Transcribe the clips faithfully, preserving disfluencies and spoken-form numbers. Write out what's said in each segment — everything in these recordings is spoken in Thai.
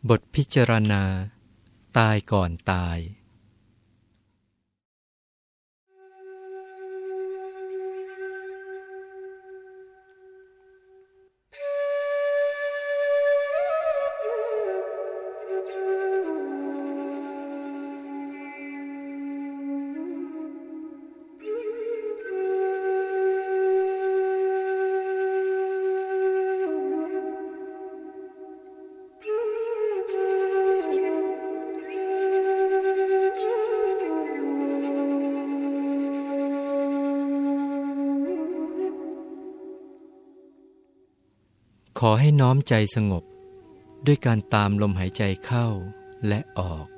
บทพิจารณาตายก่อนตายขอให้น้อมใจสงบด้วยการตามลมหายใจเข้าและออก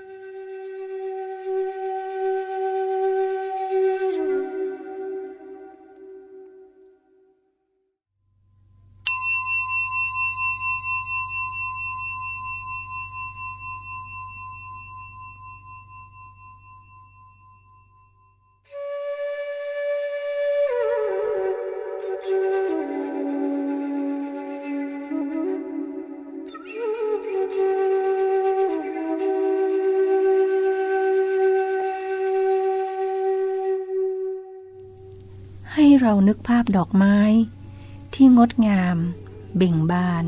ให้เรานึกภาพดอกไม้ที่งดงามเบ่งบาน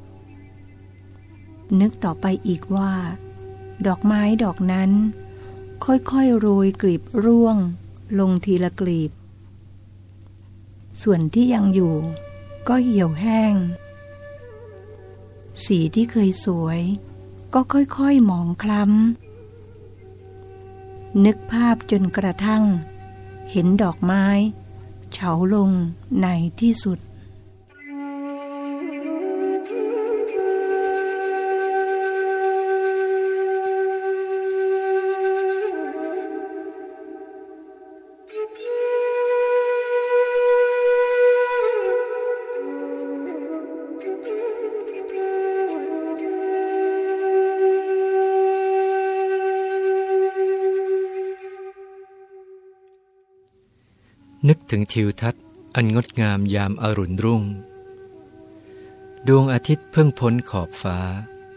นึกต่อไปอีกว่าดอกไม้ดอกนั้นค่อยๆโรยกลีบร่วงลงทีละกลีบส่วนที่ยังอยู่ก็เหี่ยวแห้งสีที่เคยสวยก็ค่อยๆหมองคล้ำนึกภาพจนกระทั่งเห็นดอกไม้เฉาลงในที่สุดนึกถึงทิวทัศน์อันงดงามยามอรุณรุ่งดวงอาทิตย์เพิ่งพ้นขอบฟ้า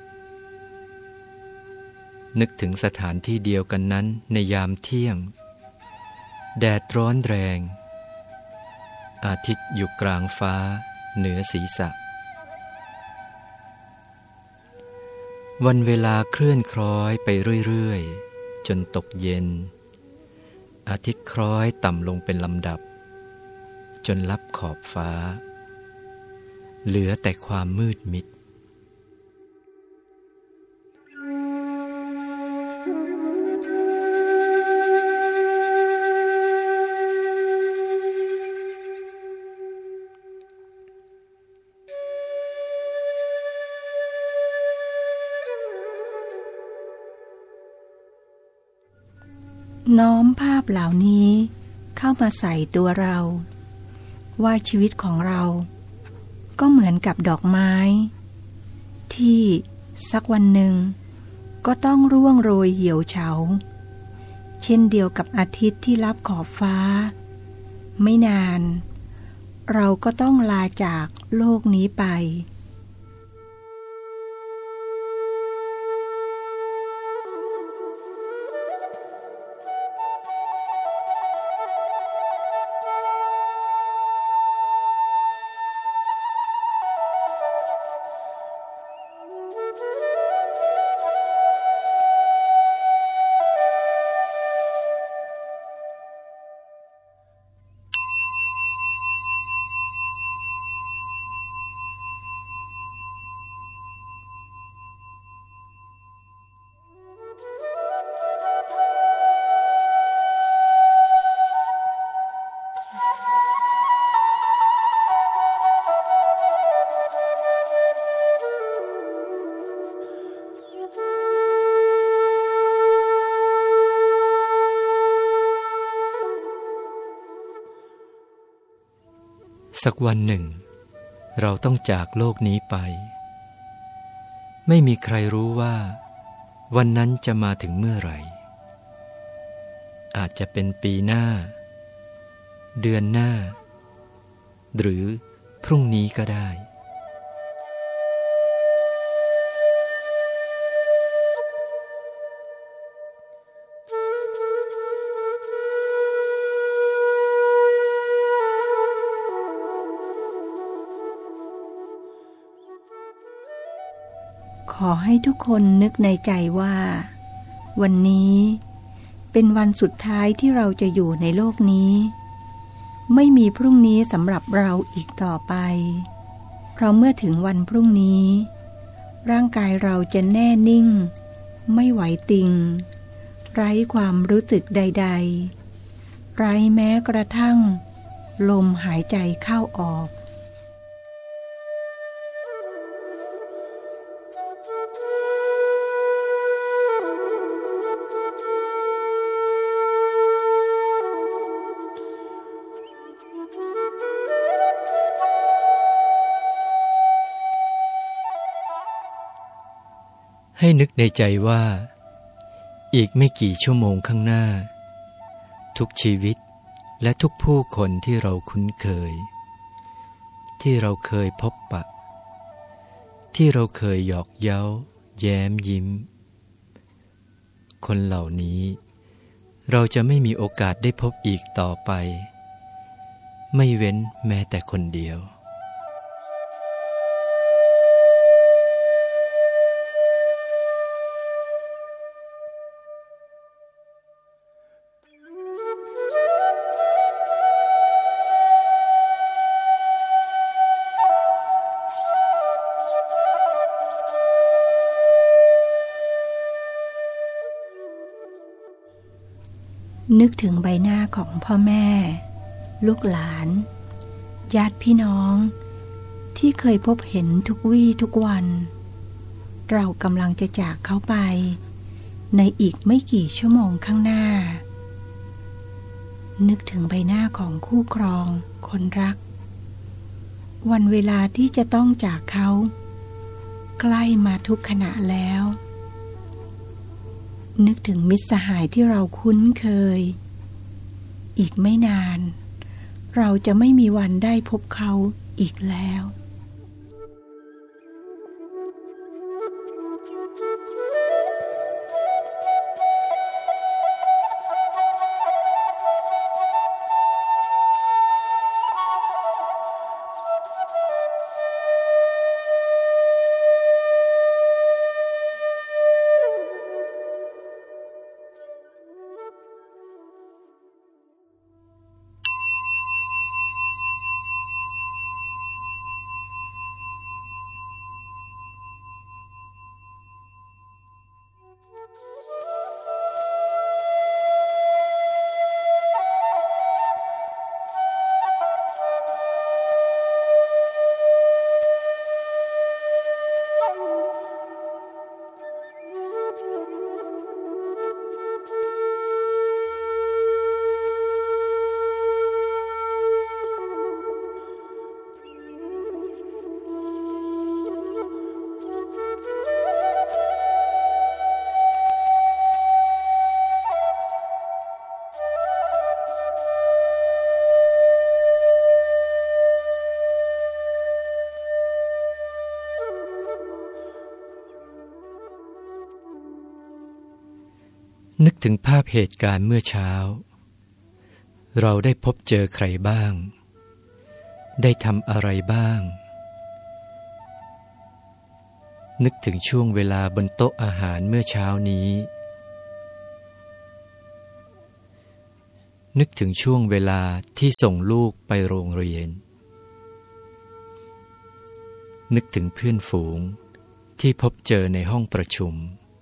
นึกถึงสถานที่เดียวกันนั้นในยามเที่ยงแดดร้อนแรงอาทิตย์อยู่กลางฟ้าเหนือศีรษะวันเวลาเคลื่อนคล้อยไปเรื่อยๆจนตกเย็นอาทิตย์คล้อยต่ำลงเป็นลำดับจนลับขอบฟ้าเหลือแต่ความมืดมิดน้อมภาพเหล่านี้เข้ามาใส่ตัวเราว่าชีวิตของเราก็เหมือนกับดอกไม้ที่สักวันหนึ่งก็ต้องร่วงโรยเหี่ยวเฉาเช่นเดียวกับอาทิตย์ที่ลับขอบฟ้าไม่นานเราก็ต้องลาจากโลกนี้ไปสักวันหนึ่งเราต้องจากโลกนี้ไปไม่มีใครรู้ว่าวันนั้นจะมาถึงเมื่อไหร่อาจจะเป็นปีหน้าเดือนหน้าหรือพรุ่งนี้ก็ได้อให้ทุกคนนึกในใจว่าวันนี้เป็นวันสุดท้ายที่เราจะอยู่ในโลกนี้ไม่มีพรุ่งนี้สำหรับเราอีกต่อไปเพราะเมื่อถึงวันพรุ่งนี้ร่างกายเราจะแน่นิ่งไม่ไหวติงไร้ความรู้สึกใดๆไร้แม้กระทั่งลมหายใจเข้าออกให้นึกในใจว่าอีกไม่กี่ชั่วโมงข้างหน้าทุกชีวิตและทุกผู้คนที่เราคุ้นเคยที่เราเคยพบปะที่เราเคยหยอกเย้าแย้มยิ้มคนเหล่านี้เราจะไม่มีโอกาสได้พบอีกต่อไปไม่เว้นแม้แต่คนเดียวนึกถึงใบหน้าของพ่อแม่ลูกหลานญาติพี่น้องที่เคยพบเห็นทุกวี่ทุกวันเรากำลังจะจากเขาไปในอีกไม่กี่ชั่วโมงข้างหน้านึกถึงใบหน้าของคู่ครองคนรักวันเวลาที่จะต้องจากเขาใกล้มาทุกขณะแล้วนึกถึงมิตรสหายที่เราคุ้นเคยอีกไม่นานเราจะไม่มีวันได้พบเขาอีกแล้วนึกถึงภาพเหตุการณ์เมื่อเช้าเราได้พบเจอใครบ้างได้ทำอะไรบ้างนึกถึงช่วงเวลาบนโต๊ะอาหารเมื่อเช้านี้นึกถึงช่วงเวลาที่ส่งลูกไปโรงเรียนนึกถึงเพื่อนฝูงที่พบเจอในห้องประชุม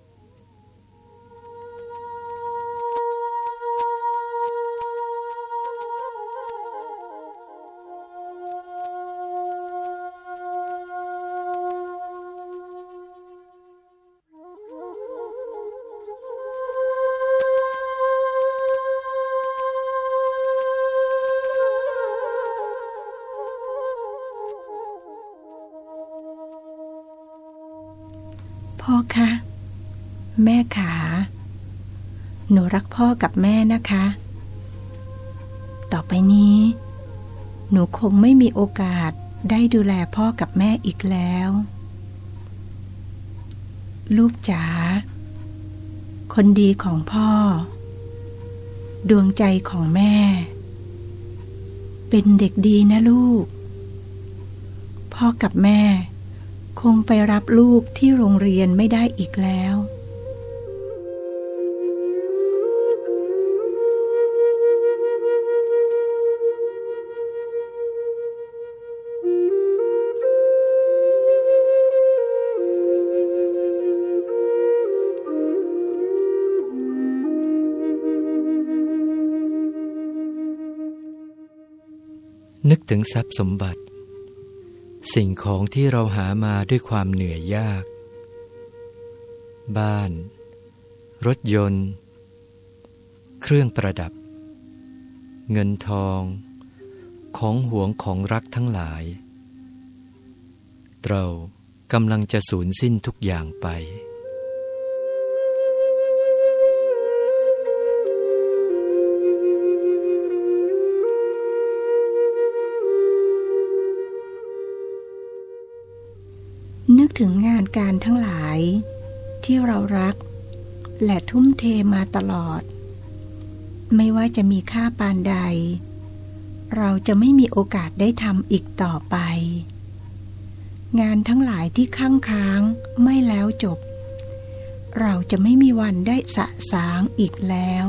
พ่อคะแม่ขาหนูรักพ่อกับแม่นะคะต่อไปนี้หนูคงไม่มีโอกาสได้ดูแลพ่อกับแม่อีกแล้วลูกจ๋าคนดีของพ่อดวงใจของแม่เป็นเด็กดีนะลูกพ่อกับแม่คงไปรับลูกที่โรงเรียนไม่ได้อีกแล้วนึกถึงทรัพย์สมบัติสิ่งของที่เราหามาด้วยความเหนื่อยยากบ้านรถยนต์เครื่องประดับเงินทองของหวงของรักทั้งหลายเรากำลังจะสูญสิ้นทุกอย่างไปนึกถึงงานการทั้งหลายที่เรารักและทุ่มเทมาตลอดไม่ว่าจะมีค่าปานใดเราจะไม่มีโอกาสได้ทำอีกต่อไปงานทั้งหลายที่ค้างค้างไม่แล้วจบเราจะไม่มีวันได้สะสางอีกแล้ว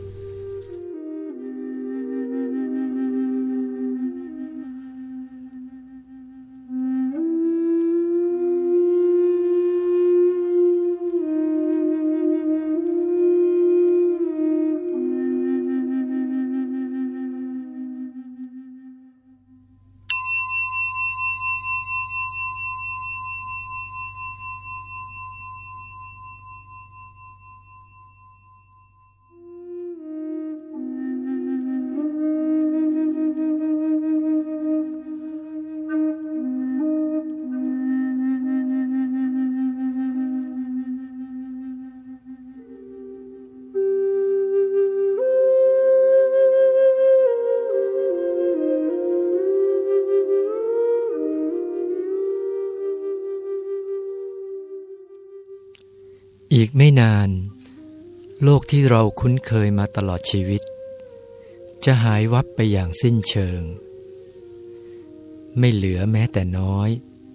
อีกไม่นานโลกที่เราคุ้นเคยมาตลอดชีวิตจะหายวับไปอย่างสิ้นเชิงไม่เหลือแม้แต่น้อย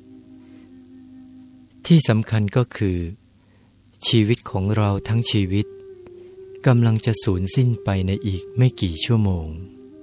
ที่สำคัญก็คือชีวิตของเราทั้งชีวิตกำลังจะสูญสิ้นไปในอีกไม่กี่ชั่วโมง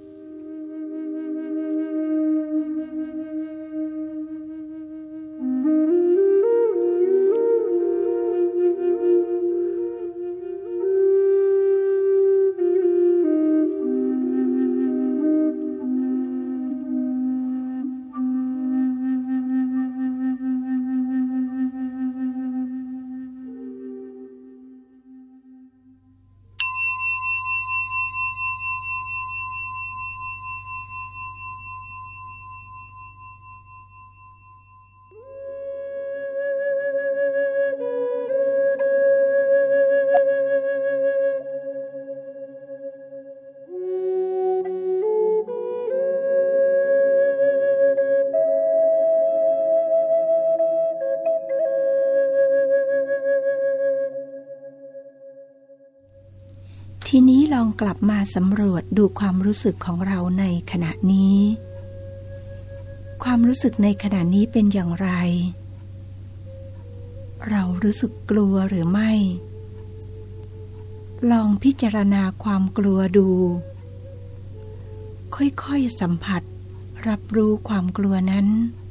ทีนี้ลองกลับมาสำรวจดูความรู้สึกของเราในขณะนี้ความรู้สึกในขณะนี้เป็นอย่างไรเรารู้สึกกลัวหรือไม่ลองพิจารณาความกลัวดูค่อยๆสัมผัสรับรู้ความกลัวนั้น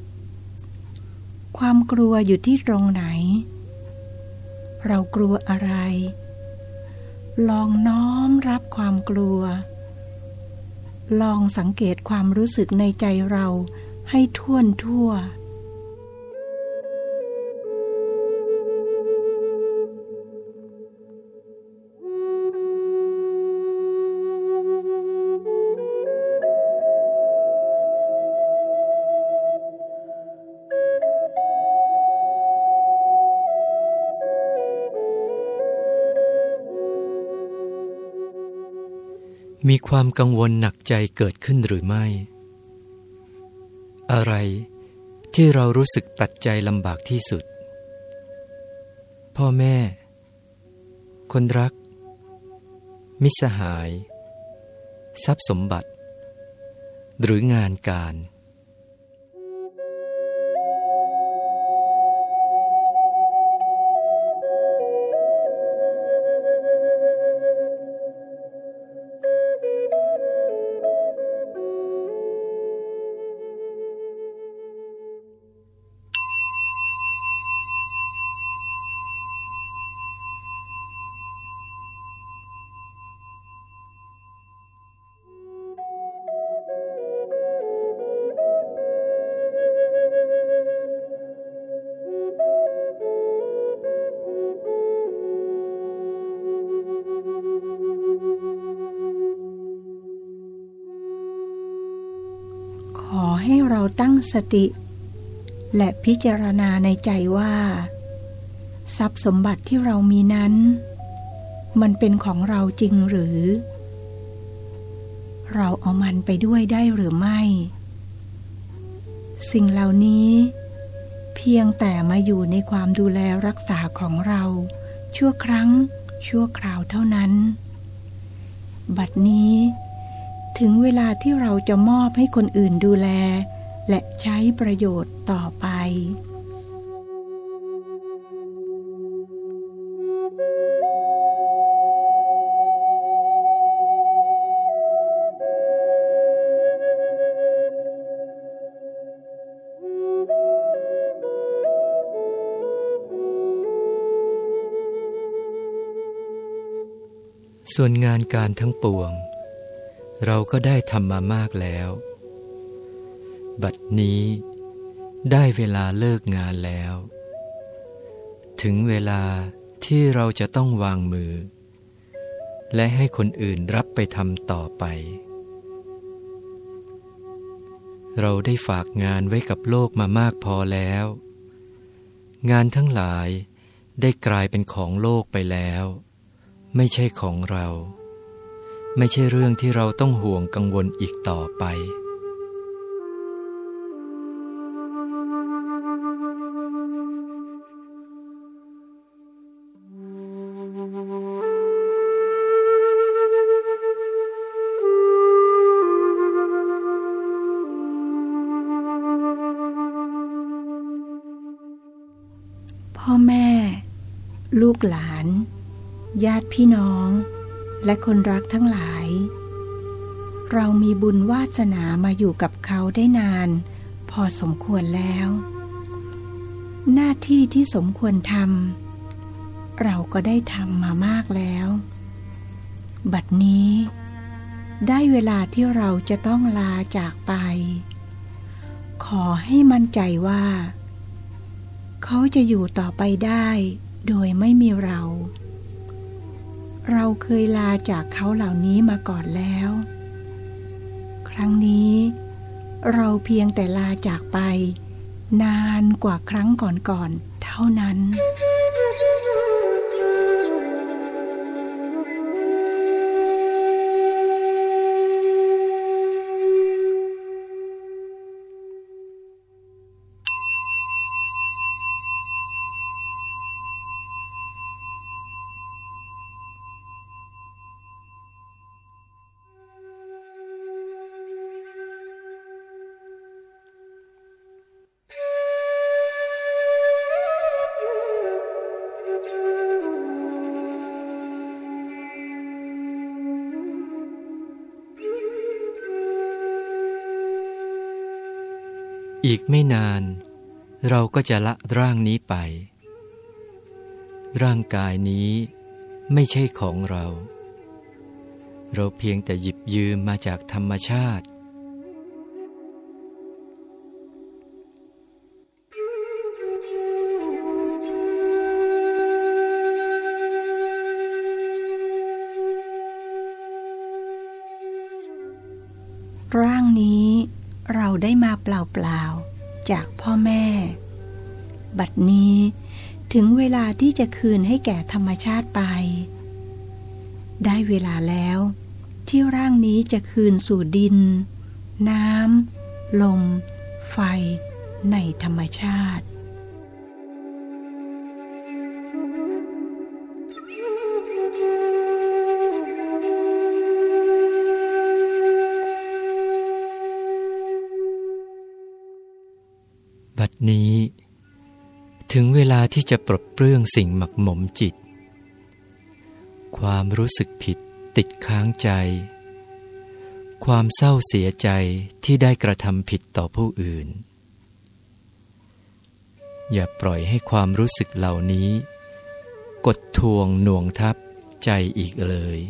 ความกลัวอยู่ที่ตรงไหนเรากลัวอะไรลองน้อมรับความกลัวลองสังเกตความรู้สึกในใจเราให้ท่วนทั่วมีความกังวลหนักใจเกิดขึ้นหรือไม่อะไรที่เรารู้สึกตัดใจลำบากที่สุดพ่อแม่คนรักมิตรสหายทรัพย์สมบัติหรืองานการขอให้เราตั้งสติและพิจารณาในใจว่าทรัพย์สมบัติที่เรามีนั้นมันเป็นของเราจริงหรือเราเอามันไปด้วยได้หรือไม่สิ่งเหล่านี้เพียงแต่มาอยู่ในความดูแลรักษาของเราชั่วครั้งชั่วคราวเท่านั้นบัดนี้ถึงเวลาที่เราจะมอบให้คนอื่นดูแลและใช้ประโยชน์ต่อไปส่วนงานการทั้งปวงเราก็ได้ทำมามากแล้วบัดนี้ได้เวลาเลิกงานแล้วถึงเวลาที่เราจะต้องวางมือและให้คนอื่นรับไปทำต่อไปเราได้ฝากงานไว้กับโลกมามากพอแล้วงานทั้งหลายได้กลายเป็นของโลกไปแล้วไม่ใช่ของเราไม่ใช่เรื่องที่เราต้องห่วงกังวลอีกต่อไปพ่อแม่ลูกหลานญาติพี่น้องและคนรักทั้งหลายเรามีบุญวาสนามาอยู่กับเขาได้นานพอสมควรแล้วหน้าที่ที่สมควรทำเราก็ได้ทำมามากแล้วบัดนี้ได้เวลาที่เราจะต้องลาจากไปขอให้มั่นใจว่าเขาจะอยู่ต่อไปได้โดยไม่มีเราเราเคยลาจากเขาเหล่านี้มาก่อนแล้วครั้งนี้เราเพียงแต่ลาจากไปนานกว่าครั้งก่อนๆเท่านั้นอีกไม่นานเราก็จะละร่างนี้ไปร่างกายนี้ไม่ใช่ของเราเราเพียงแต่หยิบยืมมาจากธรรมชาติร่างนี้เราได้มาเปล่าๆจากพ่อแม่บัดนี้ถึงเวลาที่จะคืนให้แก่ธรรมชาติไปได้เวลาแล้วที่ร่างนี้จะคืนสู่ดินน้ำลมไฟในธรรมชาติบัดนี้ถึงเวลาที่จะปลดเปลื้องสิ่งหมักหมมจิตความรู้สึกผิดติดค้างใจความเศร้าเสียใจที่ได้กระทำผิดต่อผู้อื่นอย่าปล่อยให้ความรู้สึกเหล่านี้กดทวงหน่วงทับใจอีกเลย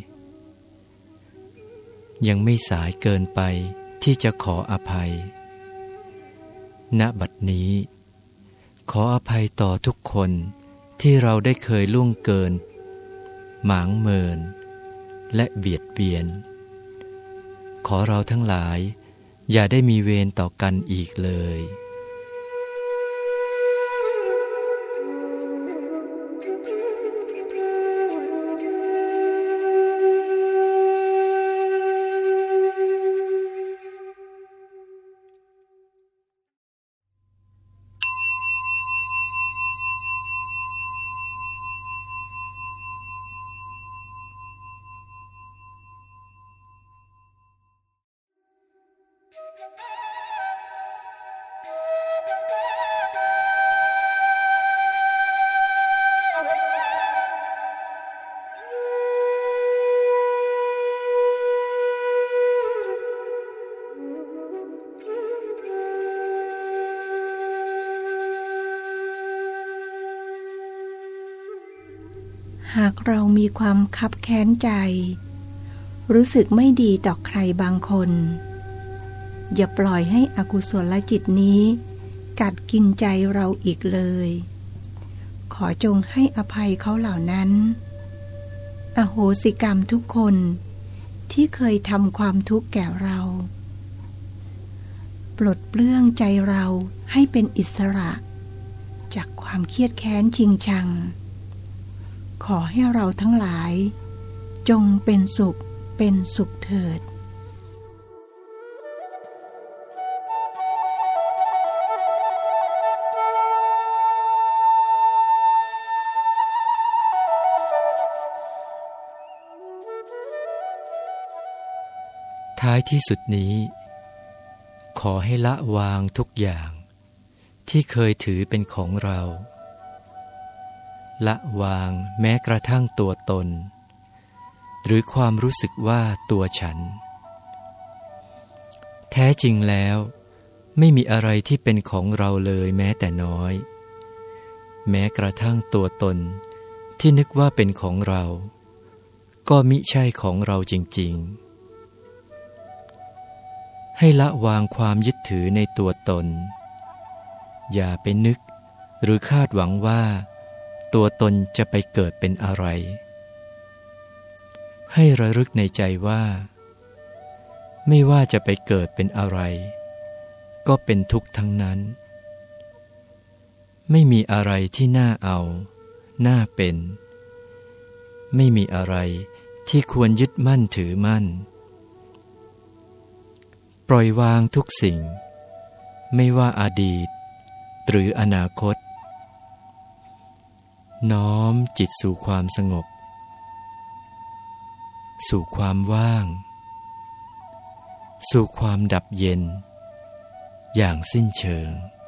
ยังไม่สายเกินไปที่จะขออภัยณบัดนี้ขออภัยต่อทุกคนที่เราได้เคยล่วงเกินหมางเมินและเบียดเบียนขอเราทั้งหลายอย่าได้มีเวรต่อกันอีกเลยหากเรามีความคับแค้นใจรู้สึกไม่ดีต่อใครบางคนอย่าปล่อยให้อกุศลจิตนี้กัดกินใจเราอีกเลยขอจงให้อภัยเขาเหล่านั้นอโหสิกรรมทุกคนที่เคยทำความทุกข์แก่เราปลดเปลื้องใจเราให้เป็นอิสระจากความเครียดแค้นชิงชังขอให้เราทั้งหลายจงเป็นสุขเป็นสุขเถิดท้ายที่สุดนี้ขอให้ละวางทุกอย่างที่เคยถือเป็นของเราละวางแม้กระทั่งตัวตนหรือความรู้สึกว่าตัวฉันแท้จริงแล้วไม่มีอะไรที่เป็นของเราเลยแม้แต่น้อยแม้กระทั่งตัวตนที่นึกว่าเป็นของเราก็มิใช่ของเราจริงๆให้ละวางความยึดถือในตัวตนอย่าไปนึกหรือคาดหวังว่าตัวตนจะไปเกิดเป็นอะไรให้ระลึกในใจว่าไม่ว่าจะไปเกิดเป็นอะไรก็เป็นทุกข์ทั้งนั้นไม่มีอะไรที่น่าเอาน่าเป็นไม่มีอะไรที่ควรยึดมั่นถือมั่นปล่อยวางทุกสิ่งไม่ว่าอดีตหรืออนาคตน้อมจิตสู่ความสงบสู่ความว่างสู่ความดับเย็นอย่างสิ้นเชิง